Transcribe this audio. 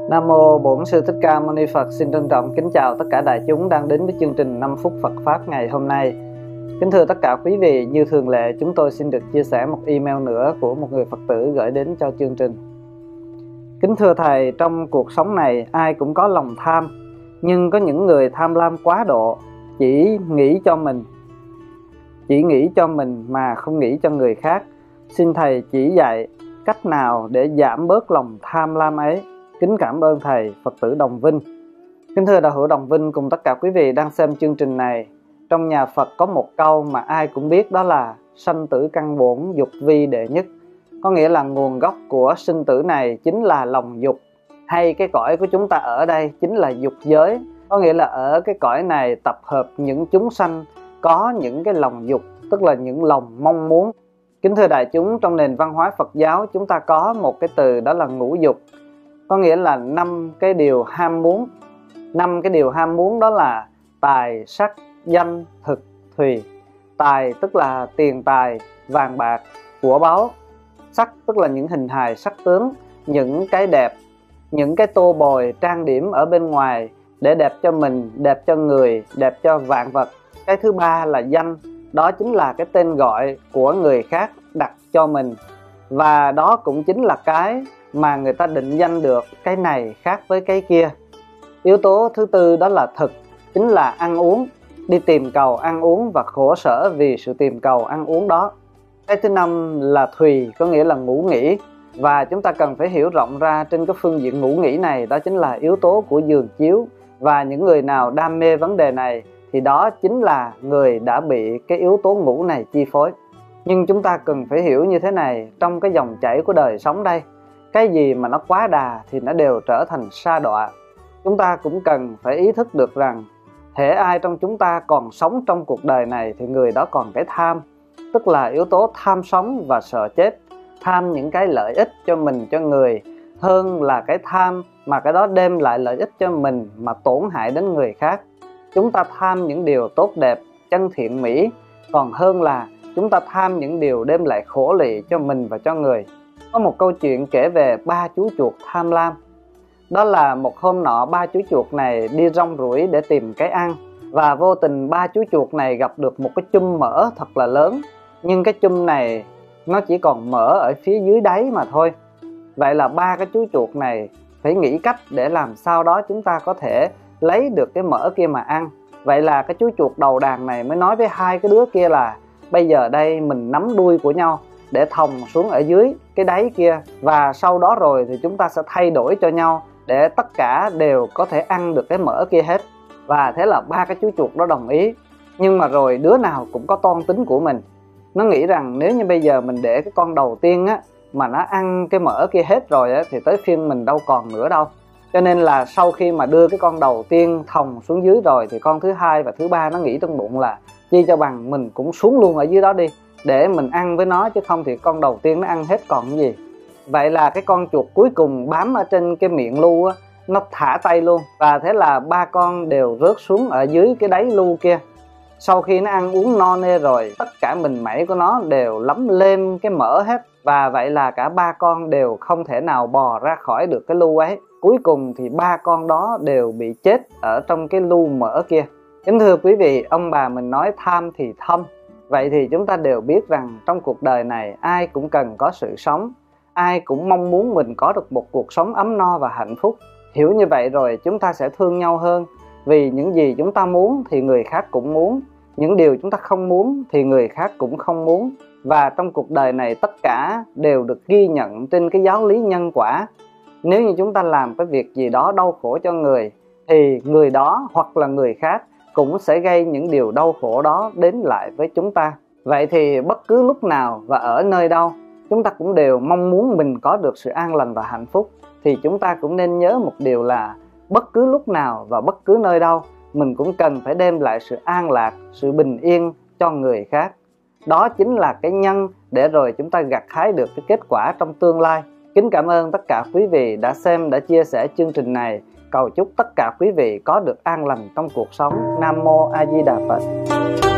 Nam Mô Bổn Sư Thích Ca Mâu Ni Phật. Xin trân trọng kính chào tất cả đại chúng đang đến với chương trình 5 phút Phật Pháp ngày hôm nay. Kính thưa tất cả quý vị, như thường lệ chúng tôi xin được chia sẻ một email nữa của một người Phật tử gửi đến cho chương trình. Kính thưa Thầy, trong cuộc sống này ai cũng có lòng tham, nhưng có những người tham lam quá độ, chỉ nghĩ cho mình mà không nghĩ cho người khác. Xin Thầy chỉ dạy cách nào để giảm bớt lòng tham lam ấy. Kính cảm ơn Thầy. Phật tử Đồng Vinh. Kính thưa đạo hữu Đồng Vinh cùng tất cả quý vị đang xem chương trình này. Trong nhà Phật có một câu mà ai cũng biết, đó là sanh tử căn bổn, dục vi đệ nhất. Có nghĩa là nguồn gốc của sinh tử này chính là lòng dục, hay cái cõi của chúng ta ở đây chính là dục giới. Có nghĩa là ở cái cõi này tập hợp những chúng sanh có những cái lòng dục, tức là những lòng mong muốn. Kính thưa đại chúng, trong nền văn hóa Phật giáo chúng ta có một cái từ đó là ngũ dục. Có nghĩa là 5 cái điều ham muốn. 5 cái điều ham muốn đó là tài, sắc, danh, thực, thùy. Tài tức là tiền tài, vàng bạc, của báu. Sắc tức là những hình hài sắc tướng, những cái đẹp, những cái tô bồi trang điểm ở bên ngoài để đẹp cho mình, đẹp cho người, đẹp cho vạn vật. Cái thứ ba là danh, đó chính là cái tên gọi của người khác đặt cho mình, và đó cũng chính là cái mà người ta định danh được cái này khác với cái kia. Yếu tố thứ tư đó là thực, chính là ăn uống, đi tìm cầu ăn uống và khổ sở vì sự tìm cầu ăn uống đó. Cái thứ năm là thùy, có nghĩa là ngủ nghỉ, và chúng ta cần phải hiểu rộng ra trên cái phương diện ngủ nghỉ này, đó chính là yếu tố của giường chiếu. Và những người nào đam mê vấn đề này thì đó chính là người đã bị cái yếu tố ngủ này chi phối. Nhưng chúng ta cần phải hiểu như thế này, trong cái dòng chảy của đời sống đây, cái gì mà nó quá đà thì nó đều trở thành sa đọa. Chúng ta cũng cần phải ý thức được rằng hễ ai trong chúng ta còn sống trong cuộc đời này thì người đó còn cái tham, tức là yếu tố tham sống và sợ chết. Tham những cái lợi ích cho mình, cho người, hơn là cái tham mà cái đó đem lại lợi ích cho mình mà tổn hại đến người khác. Chúng ta tham những điều tốt đẹp, chân thiện mỹ, còn hơn là chúng ta tham những điều đem lại khổ lụy cho mình và cho người. Có một câu chuyện kể về 3 chú chuột tham lam. Đó là một hôm nọ 3 chú chuột này đi rong ruổi để tìm cái ăn, và vô tình 3 chú chuột này gặp được một cái chum mỡ thật là lớn. Nhưng cái chum này nó chỉ còn mỡ ở phía dưới đáy mà thôi. Vậy là 3 cái chú chuột này phải nghĩ cách để làm sao đó chúng ta có thể lấy được cái mỡ kia mà ăn. Vậy là cái chú chuột đầu đàn này mới nói với 2 cái đứa kia là bây giờ đây mình nắm đuôi của nhau để thòng xuống ở dưới cái đáy kia, và sau đó rồi thì chúng ta sẽ thay đổi cho nhau để tất cả đều có thể ăn được cái mỡ kia hết. Và thế là 3 cái chú chuột đó đồng ý. Nhưng mà rồi đứa nào cũng có toan tính của mình. Nó nghĩ rằng nếu như bây giờ mình để cái con đầu tiên á mà nó ăn cái mỡ kia hết rồi á thì tới phiên mình đâu còn nữa đâu. Cho nên là sau khi mà đưa cái con đầu tiên thòng xuống dưới rồi thì con thứ hai và thứ ba nó nghĩ trong bụng là chi cho bằng mình cũng xuống luôn ở dưới đó đi để mình ăn với nó, chứ không thì con đầu tiên nó ăn hết còn cái gì. Vậy là cái con chuột cuối cùng bám ở trên cái miệng lu á, nó thả tay luôn, và thế là 3 con đều rớt xuống ở dưới cái đáy lu kia. Sau khi nó ăn uống no nê rồi, tất cả mình mẩy của nó đều lấm lem cái mỡ hết, và vậy là cả 3 con đều không thể nào bò ra khỏi được cái lu ấy. Cuối cùng thì 3 con đó đều bị chết ở trong cái lu mỡ kia. Kính thưa quý vị, ông bà mình nói tham thì thâm. Vậy thì chúng ta đều biết rằng trong cuộc đời này ai cũng cần có sự sống, ai cũng mong muốn mình có được một cuộc sống ấm no và hạnh phúc. Hiểu như vậy rồi chúng ta sẽ thương nhau hơn, vì những gì chúng ta muốn thì người khác cũng muốn, những điều chúng ta không muốn thì người khác cũng không muốn. Và trong cuộc đời này tất cả đều được ghi nhận trên cái giáo lý nhân quả. Nếu như chúng ta làm cái việc gì đó đau khổ cho người thì người đó hoặc là người khác cũng sẽ gây những điều đau khổ đó đến lại với chúng ta. Vậy thì bất cứ lúc nào và ở nơi đâu chúng ta cũng đều mong muốn mình có được sự an lành và hạnh phúc, thì chúng ta cũng nên nhớ một điều là bất cứ lúc nào và bất cứ nơi đâu mình cũng cần phải đem lại sự an lạc, sự bình yên cho người khác. Đó chính là cái nhân để rồi chúng ta gặt hái được cái kết quả trong tương lai. Kính cảm ơn tất cả quý vị đã xem, đã chia sẻ chương trình này. Cầu chúc tất cả quý vị có được an lành trong cuộc sống. Nam Mô A Di Đà Phật.